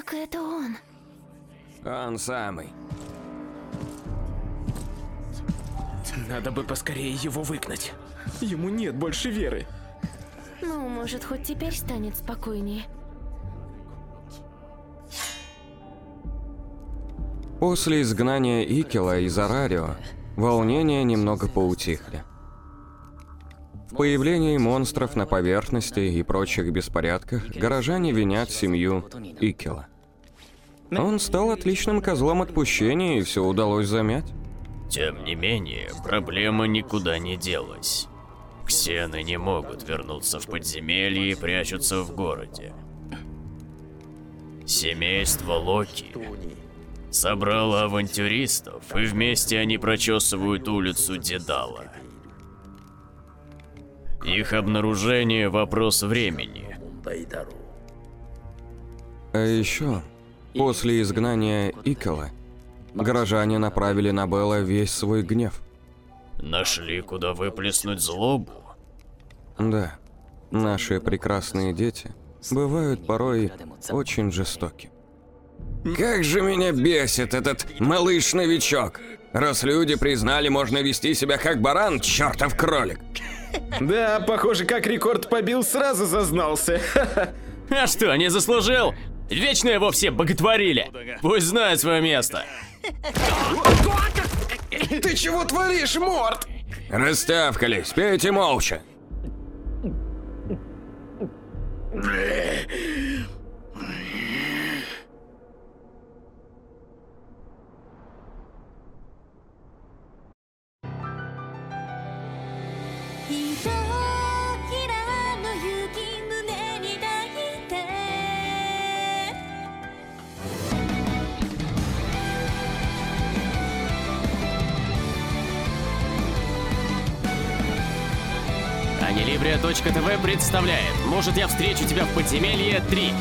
Так это он. Он самый. Надо бы поскорее его выгнать. Ему нет больше веры. Ну, может, хоть теперь станет спокойнее. После изгнания Икела из Арарио, волнения немного поутихли. В появлении монстров на поверхности и прочих беспорядках горожане винят семью Икела. Он стал отличным козлом отпущения, и все удалось замять. Тем не менее, проблема никуда не делась. Ксены не могут вернуться в подземелье и прячутся в городе. Семейство Локи собрало авантюристов, и вместе они прочесывают улицу Дедала. Их обнаружение – вопрос времени. А еще, после изгнания Икела, горожане направили на Белла весь свой гнев. Нашли, куда выплеснуть злобу? Да, наши прекрасные дети бывают порой очень жестоки. Как же меня бесит этот малыш-новичок! Раз люди признали, можно вести себя как баран, чертов кролик! Да, похоже, как рекорд побил, сразу зазнался. А что, не заслужил? Вечно его все боготворили. Пусть знает свое место. Ты чего творишь, Морт? Растявкались, пейте молча. Анилибрия.тв представляет «Может, я встречу тебя в подземелье 3».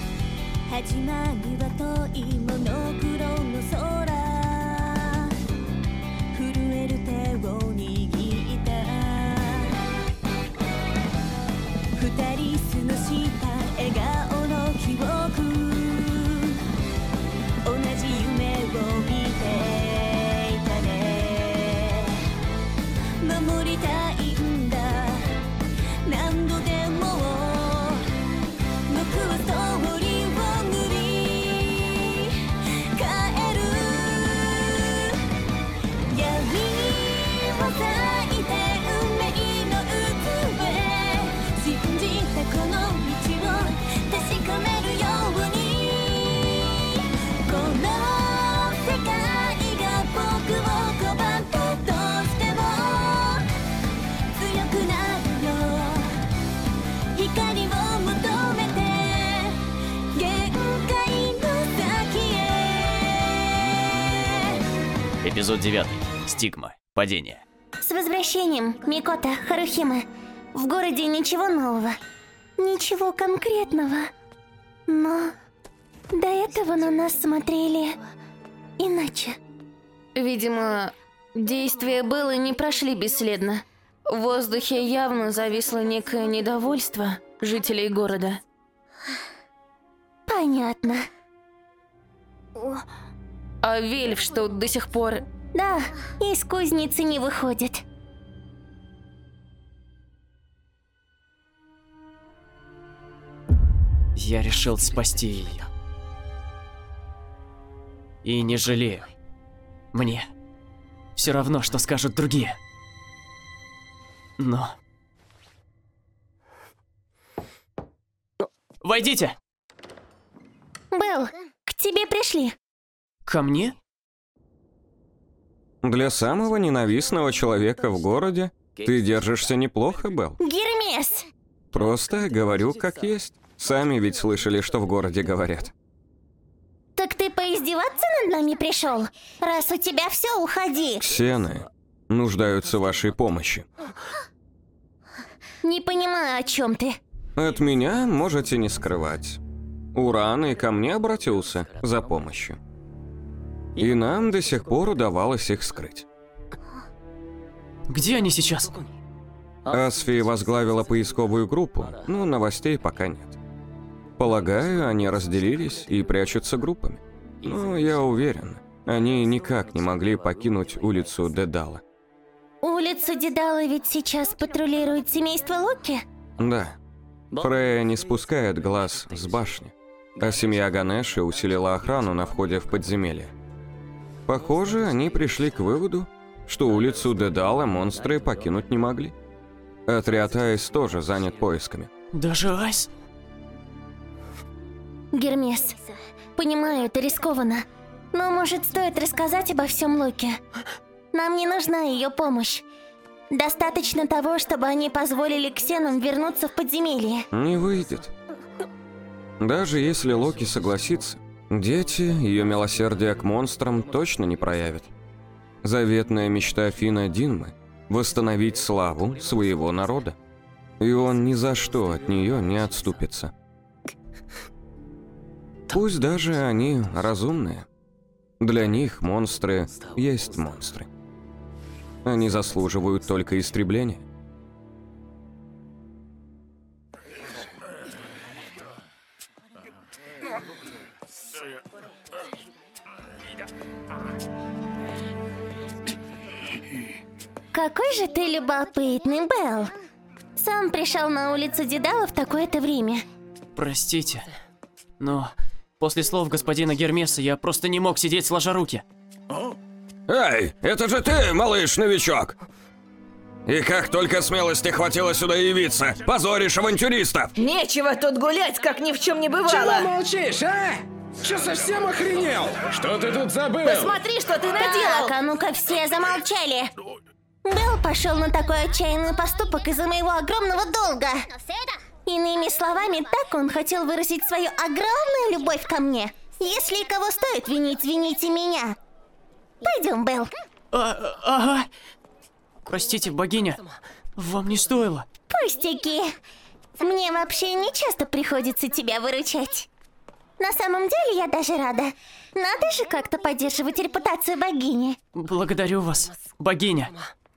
Эпизод 9. Стигма. Падение. С возвращением, Микота, Харухима. В городе ничего нового. Ничего конкретного. Но до этого на нас смотрели иначе. Видимо, действия Беллы не прошли бесследно. В воздухе явно зависло некое недовольство жителей города. Понятно. А Вельф, что до сих пор... Да, из кузницы не выходит. Я решил спасти ее. И не жалею. Мне все равно, что скажут другие. Но... Войдите! Белл, к тебе пришли. Ко мне? Для самого ненавистного человека в городе ты держишься неплохо, Белл. Гермес! Просто говорю как есть. Сами ведь слышали, что в городе говорят. Так ты поиздеваться над нами пришел? Раз у тебя все, уходи. Ксены нуждаются в вашей помощи. Не понимаю, о чем ты. От меня можете не скрывать. Уран и ко мне обратился за помощью. И нам до сих пор удавалось их скрыть. Где они сейчас? Асфи возглавила поисковую группу, но новостей пока нет. Полагаю, они разделились и прячутся группами. Но я уверен, они никак не могли покинуть улицу Дедала. Улицу Дедала ведь сейчас патрулирует семейство Локи? Да. Фрея не спускает глаз с башни, а семья Ганеши усилила охрану на входе в подземелье. Похоже, они пришли к выводу, что улицу Дедала монстры покинуть не могли. Отряд Айс тоже занят поисками. Даже Айс? Гермес, понимаю, это рискованно, но может стоит рассказать обо всем Локи? Нам не нужна ее помощь. Достаточно того, чтобы они позволили ксенам вернуться в подземелье. Не выйдет. Даже если Локи согласится, дети ее милосердия к монстрам точно не проявят. Заветная мечта Фина Динмы – восстановить славу своего народа. И он ни за что от нее не отступится. Пусть даже они разумные. Для них монстры есть монстры. Они заслуживают только истребления. Какой же ты любопытный, Белл. Сам пришел на улицу Дедала в такое-то время. Простите, но после слов господина Гермеса я просто не мог сидеть сложа руки. Эй, это же ты, малыш-новичок! И как только смелости хватило сюда явиться, позоришь авантюристов! Нечего тут гулять, как ни в чем не Чего бывало. молчишь, а? Че, совсем охренел? Что ты тут забыл? Посмотри, что ты наделал. Так, а ну-ка все замолчали. Белл пошел на такой отчаянный поступок из-за моего огромного долга. Иными словами, так он хотел выразить свою огромную любовь ко мне. Если и кого стоит винить, вините меня. Пойдем, Белл. Ага. Простите, богиня, вам не стоило. Пустяки. Мне вообще не часто приходится тебя выручать. На самом деле я даже рада. Надо же как-то поддерживать репутацию богини. Благодарю вас, богиня.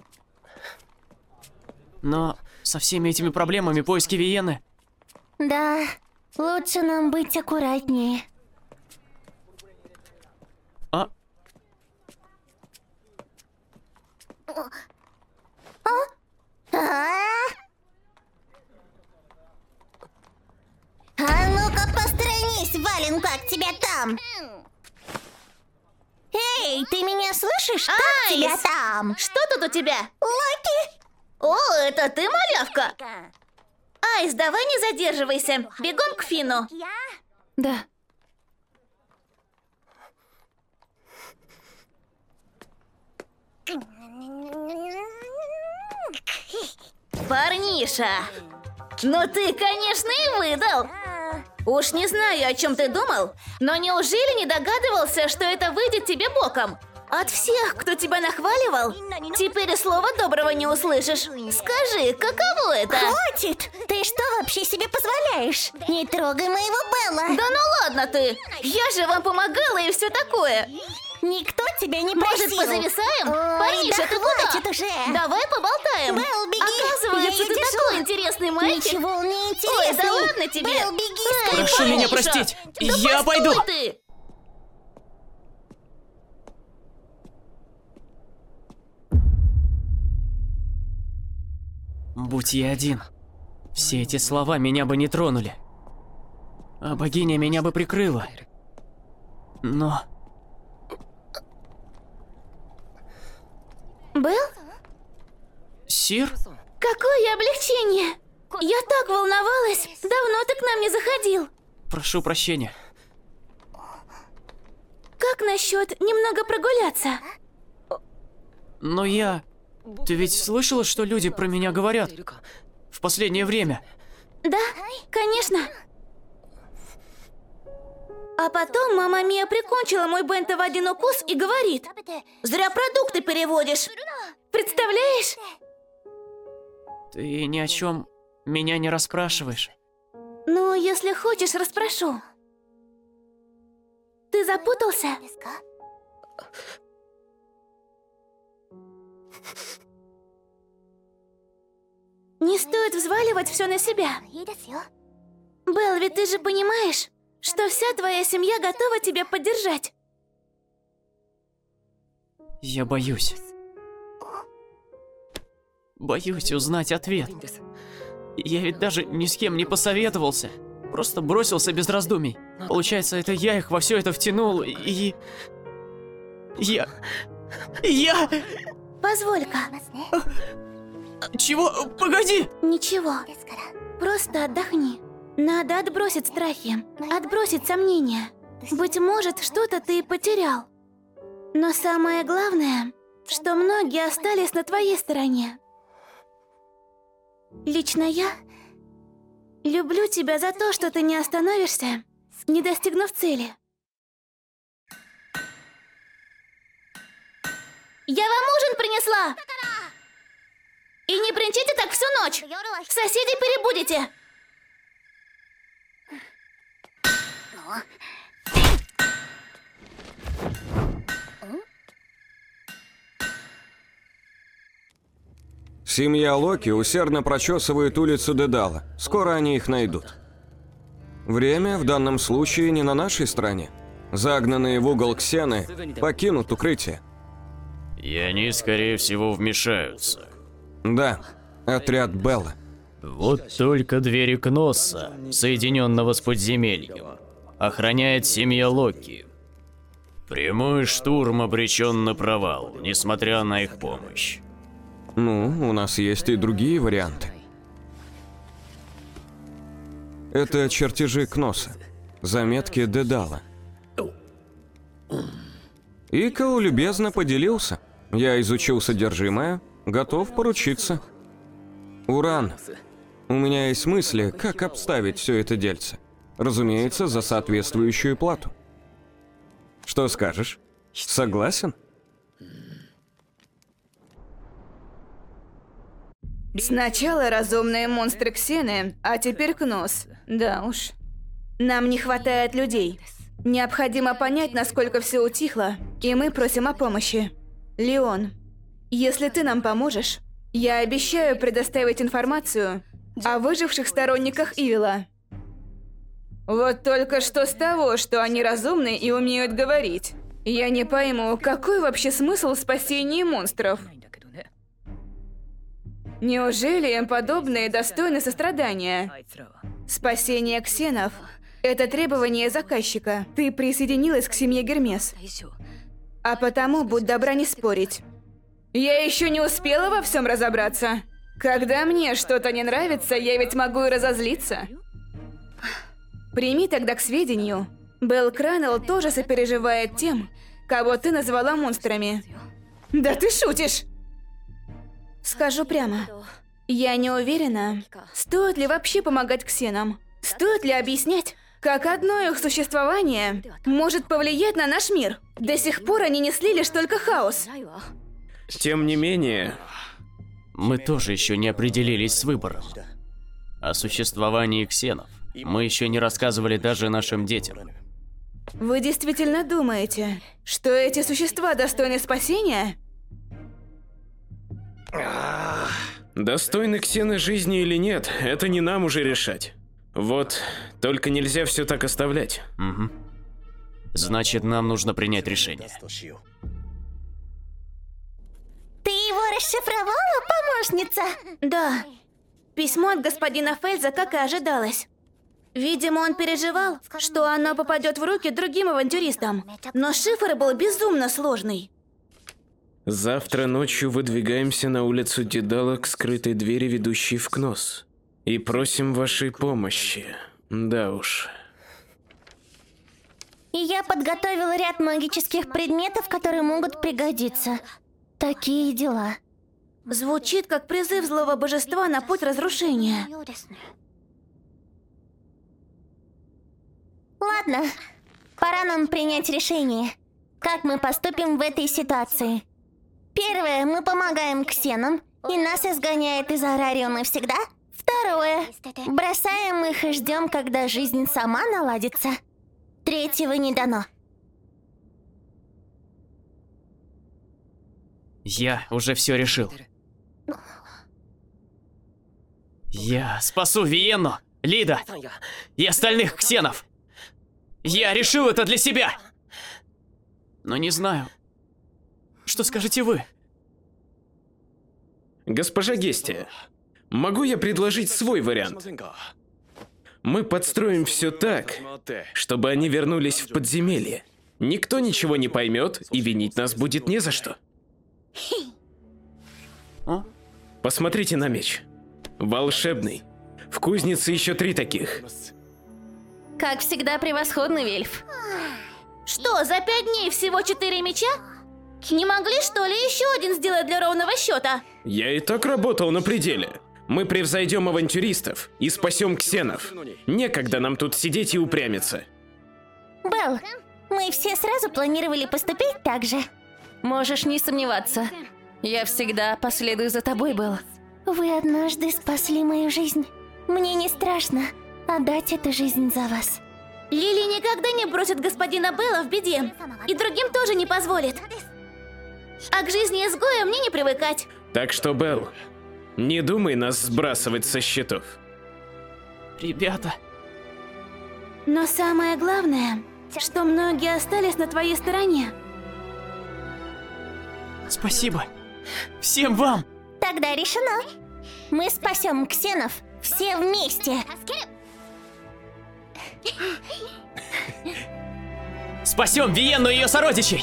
Но со всеми этими проблемами поиски Виены... Да, лучше нам быть аккуратнее. А? А ну-ка посторонись, Вален, как тебя там? Эй, ты меня слышишь? Как тебя там? Что тут у тебя? Локи? О, это ты, малявка? Айс, давай не задерживайся. Бегом к Фину. Да. Парниша, ну ты, конечно, и выдал. Уж не знаю, о чем ты думал, но неужели не догадывался, что это выйдет тебе боком? От всех, кто тебя нахваливал, теперь и слова доброго не услышишь. Скажи, каково это? Хватит! Ты что вообще себе позволяешь? Не трогай моего Белла. Да ну ладно ты! Я же вам помогала и все такое. Никто тебя не Может, просил. позависаем? Ой, Парниша, да ты хватит куда? уже. Давай поболтаем. Белл, беги. Оказывается, Я ты держу. такой интересный мальчик. Ничего он не Ой, интересный. да ладно тебе. Белл, беги скорее. Прошу меня Парниша, простить. да Я постой пойду. ты. Будь я один, все эти слова меня бы не тронули. А богиня меня бы прикрыла. Но... Белл? Сир? Какое облегчение! Я так волновалась! Давно ты к нам не заходил! Прошу прощения. Как насчет немного прогуляться? Но я... Ты ведь слышала, что люди про меня говорят? В последнее время. Да, конечно. А потом мама Мия прикончила мой бенто в один укус и говорит: зря продукты переводишь. Представляешь? Ты ни о чем меня не расспрашиваешь. Ну, если хочешь, расспрошу. Ты запутался? Не стоит взваливать все на себя. Белл, ведь ты же понимаешь, что вся твоя семья готова тебя поддержать. Я боюсь. Боюсь узнать ответ. Я ведь даже ни с кем не посоветовался. Просто бросился без раздумий. Получается, это я их во все это втянул, и... Я... Позволь-ка. Чего? Погоди! Ничего. Просто отдохни. Надо отбросить страхи, отбросить сомнения. Быть может, что-то ты потерял. Но самое главное, что многие остались на твоей стороне. Лично я люблю тебя за то, что ты не остановишься, не достигнув цели. Я вам ужин принесла! И не бренчите так всю ночь! Соседей перебудете! Семья Локи усердно прочесывает улицу Дедала. Скоро они их найдут. Время в данном случае не на нашей стороне. Загнанные в угол ксены покинут укрытие. И они, скорее всего, вмешаются. Да, отряд Белла. Вот только двери Кносса, соединенного с подземельем, охраняет семья Локи. Прямой штурм обречен на провал, несмотря на их помощь. Ну, у нас есть и другие варианты. Это чертежи Кносса, заметки Дедала. Икл любезно поделился. Я изучил содержимое, готов поручиться. Уран. У меня есть мысли, как обставить все это дельце. Разумеется, за соответствующую плату. Что скажешь? Согласен? Сначала разумные монстры Ксены, а теперь Кносс. Да уж. Нам не хватает людей. Необходимо понять, насколько все утихло, и мы просим о помощи. Леон, если ты нам поможешь, я обещаю предоставить информацию о выживших сторонниках Ивила. Вот только что с того, что они разумны и умеют говорить. Я не пойму, какой вообще смысл в спасении монстров? Неужели им подобные достойны сострадания? Спасение ксенов – это требование заказчика. Ты присоединилась к семье Гермес. А потому будь добра не спорить. Я еще не успела во всем разобраться. Когда мне что-то не нравится, я ведь могу и разозлиться. Прими тогда к сведению. Белл Кранелл тоже сопереживает тем, кого ты назвала монстрами. Да ты шутишь! Скажу прямо, я не уверена, стоит ли вообще помогать ксенам. Стоит ли объяснять, как одно их существование может повлиять на наш мир? До сих пор они несли лишь только хаос. Тем не менее... Мы тоже еще не определились с выбором. О существовании ксенов мы еще не рассказывали даже нашим детям. Вы действительно думаете, что эти существа достойны спасения? Достойны ксены жизни или нет, это не нам уже решать. Вот, только нельзя все так оставлять. Угу. Значит, нам нужно принять решение. Ты его расшифровала, помощница? Да. Письмо от господина Фельза, как и ожидалось. Видимо, он переживал, что оно попадет в руки другим авантюристам. Но шифр был безумно сложный. Завтра ночью выдвигаемся на улицу Дедала к скрытой двери, ведущей в Кносс. И просим вашей помощи. Да уж. И я подготовила ряд магических предметов, которые могут пригодиться. Такие дела. Звучит как призыв злого божества на путь разрушения. Ладно, пора нам принять решение. Как мы поступим в этой ситуации? Первое, мы помогаем ксенам, и нас изгоняет из Арарио навсегда. Второе, бросаем их и ждем, когда жизнь сама наладится. Третьего не дано. Я уже все решил. Я спасу Виенну! Лида и остальных ксенов. Я решил это для себя. Но не знаю, что скажете вы. Госпожа Гестия, могу я предложить свой вариант? Мы подстроим все так, чтобы они вернулись в подземелье. Никто ничего не поймет, и винить нас будет не за что. Посмотрите на меч. Волшебный. В кузнице еще 3 таких. Как всегда, превосходный Вельф. Что, за 5 дней всего 4 меча? Не могли, что ли, еще один сделать для ровного счета? Я и так работал на пределе. Мы превзойдем авантюристов и спасем ксенов. Некогда нам тут сидеть и упрямиться. Белл, мы все сразу планировали поступить так же. Можешь не сомневаться. Я всегда последую за тобой, Белл. Вы однажды спасли мою жизнь. Мне не страшно отдать эту жизнь за вас. Лили никогда не бросит господина Белла в беде. И другим тоже не позволит. А к жизни изгоя мне не привыкать. Так что, Белл, не думай нас сбрасывать со счетов. Ребята, Но самое главное, что многие остались на твоей стороне. спасибо. Всем вам. Тогда решено. Мы спасем ксенов все вместе. Спасем Виенну и ее сородичей.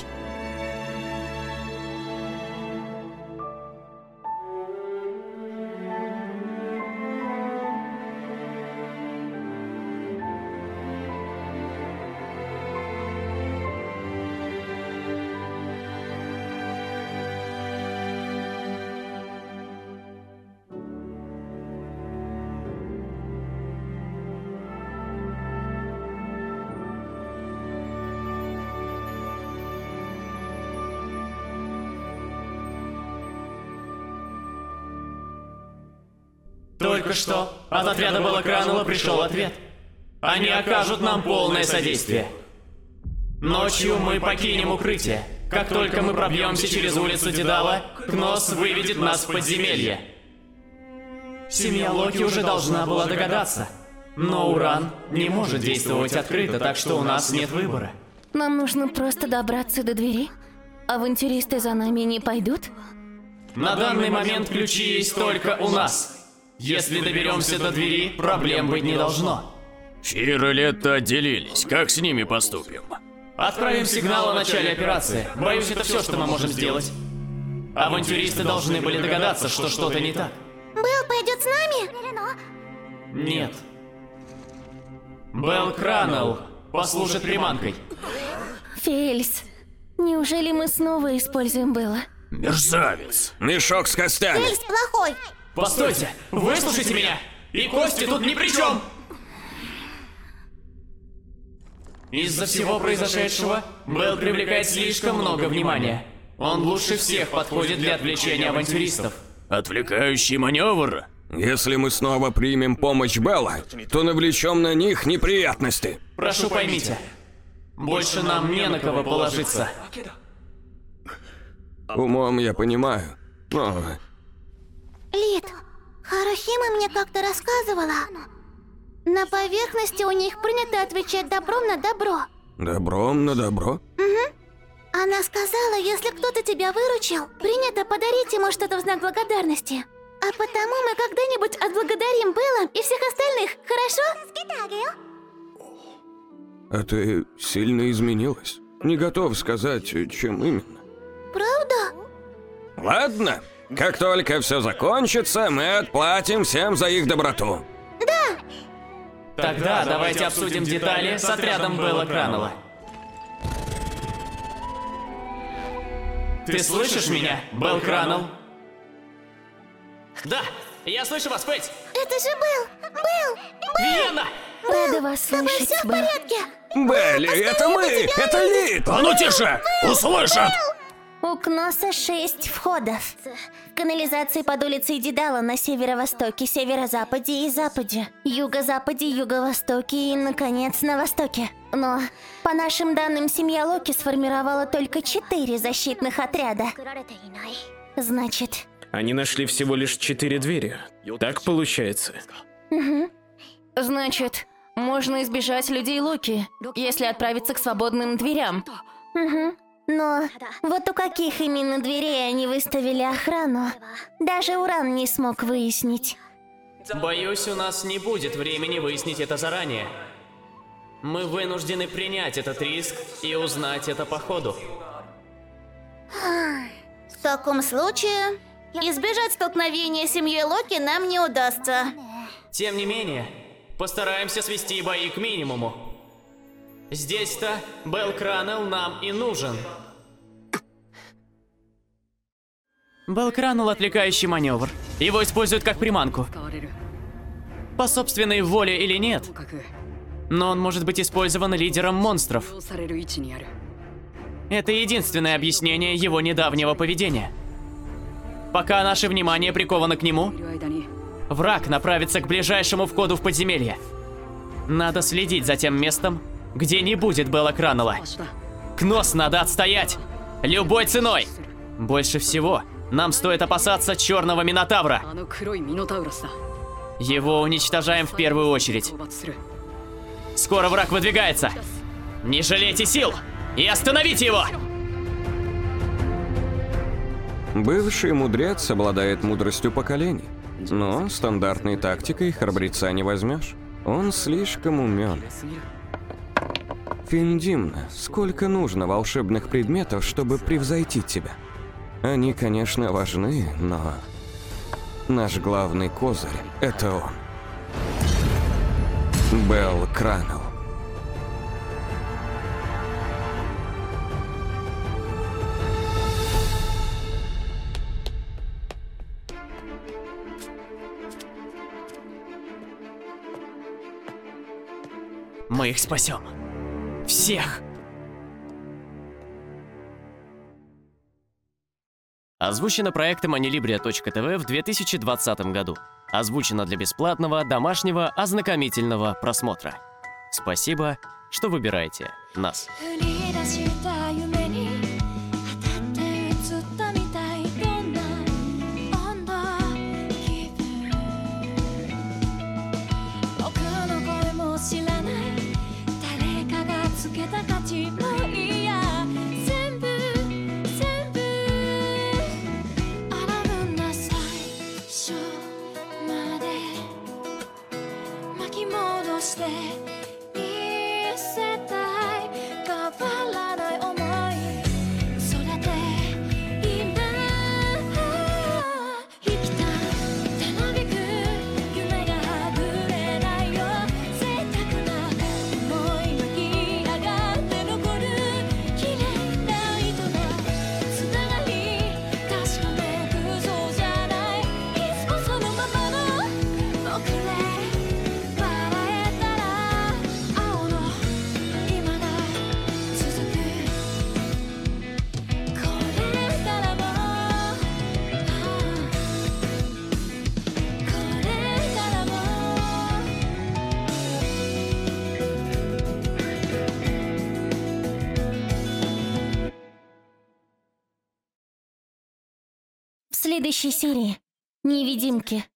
Только что от отряда Белла Кранула пришел ответ. Они окажут нам полное содействие. Ночью мы покинем укрытие. Как только мы пробьемся через улицу Дедала, Кнос выведет нас в подземелье. Семья Локи уже должна была догадаться. Но Уран не может действовать открыто, так что у нас нет выбора. Нам нужно просто добраться до двери. Авантюристы за нами не пойдут? На данный момент ключи есть только у нас. Если доберемся до двери, проблем быть не должно. Фир и Летта отделились. Как с ними поступим? Отправим сигнал о начале операции. Боюсь, это все, что мы можем сделать. Авантюристы должны были догадаться, что что-то не так. Белл пойдет с нами? Нет. Белл Кранелл послужит приманкой. Фельс, неужели мы снова используем Белла? Мерзавец. Мешок с костями. Фельс плохой. Постойте, выслушайте меня! И кости тут ни при чем! Из-за всего произошедшего, Белл привлекает слишком много внимания. Он лучше всех подходит для отвлечения авантюристов. Отвлекающий маневр? Если мы снова примем помощь Белла, то навлечем на них неприятности. Прошу поймите, больше нам не на кого положиться. Умом я понимаю, но... Лид, Харухима мне как-то рассказывала. На поверхности у них принято отвечать добром на добро. Добром на добро? Она сказала, если кто-то тебя выручил, принято подарить ему что-то в знак благодарности. А потому мы когда-нибудь отблагодарим Белла и всех остальных, хорошо? А ты сильно изменилась. Не готов сказать, чем именно. Правда? Ладно, как только все закончится, мы отплатим всем за их доброту. Тогда давайте обсудим детали с отрядом Белла Кранула. Ты слышишь меня, Белл Кранелл? Да, я слышу вас, Пэть! Это же Белл! Виенна! Рада вас слышать, Все в Белл. порядке? Белли, это мы! Это Лид! А ну тише! Услышат! У Кноса 6 входов. В канализации под улицей Дедала на северо-востоке, северо-западе и западе, юго-западе, юго-востоке и, наконец, на востоке. Но, по нашим данным, семья Локи сформировала только 4 защитных отряда. Значит, Они нашли всего лишь 4 двери. Так получается? Значит, можно избежать людей Локи, если отправиться к свободным дверям. Угу. Но вот у каких именно дверей они выставили охрану, даже Уран не смог выяснить. Боюсь, у нас не будет времени выяснить это заранее. Мы вынуждены принять этот риск и узнать это по ходу. В таком случае, избежать столкновения с семьей Локи нам не удастся. Тем не менее, постараемся свести бои к минимуму. Здесь-то Белл Кранел нам и нужен. Белл Кранел — отвлекающий маневр. Его используют как приманку. По собственной воле или нет, но он может быть использован лидером монстров. Это единственное объяснение его недавнего поведения. Пока наше внимание приковано к нему, враг направится к ближайшему входу в подземелье. Надо следить за тем местом, где не будет Белла Кранела. Кнос надо отстоять! Любой ценой! Больше всего нам стоит опасаться Черного Минотавра. Его уничтожаем в первую очередь. Скоро враг выдвигается. Не жалейте сил и остановите его! Бывший мудрец обладает мудростью поколений, но стандартной тактикой храбреца не возьмешь. Он слишком умен. Финдимна, сколько нужно волшебных предметов, чтобы превзойти тебя? Они, конечно, важны, но наш главный козырь — это он. Белл Кранел. Мы их спасем. Всех! Озвучено проектом Anilibria.tv в 2020 году. Озвучено для бесплатного домашнего ознакомительного просмотра. Спасибо, что выбираете нас. В следующей серии невидимки.